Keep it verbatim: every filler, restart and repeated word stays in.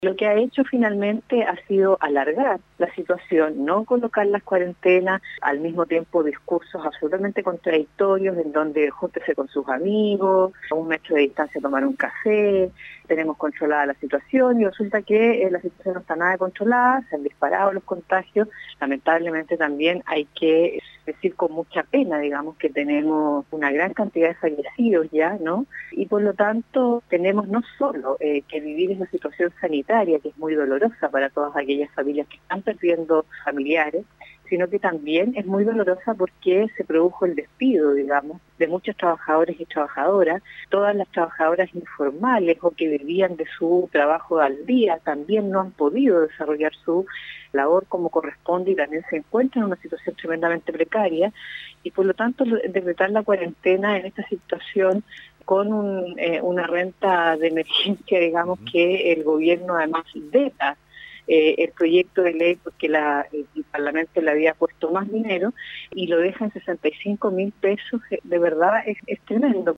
Lo que ha hecho finalmente ha sido alargar la situación, no colocar las cuarentenas, al mismo tiempo discursos absolutamente contradictorios en donde júntese con sus amigos, a un metro de distancia tomar un café, tenemos controlada la situación y resulta que eh, la situación no está nada controlada, se han disparado los contagios, lamentablemente también hay que decir con mucha pena, digamos, que tenemos una gran cantidad de fallecidos ya, ¿no? Y por lo tanto tenemos no solo eh, que vivir esa situación sanitaria, que es muy dolorosa para todas aquellas familias que están perdiendo familiares, sino que también es muy dolorosa porque se produjo el despido, digamos, de muchos trabajadores y trabajadoras. Todas las trabajadoras informales o que vivían de su trabajo al día también no han podido desarrollar su labor como corresponde y también se encuentran en una situación tremendamente precaria y por lo tanto decretar la cuarentena en esta situación con un, eh, una renta de emergencia, digamos, uh-huh. que el gobierno además veta eh, el proyecto de ley porque la, el Parlamento le había puesto más dinero y lo deja en sesenta y cinco mil pesos, de verdad es, es tremendo.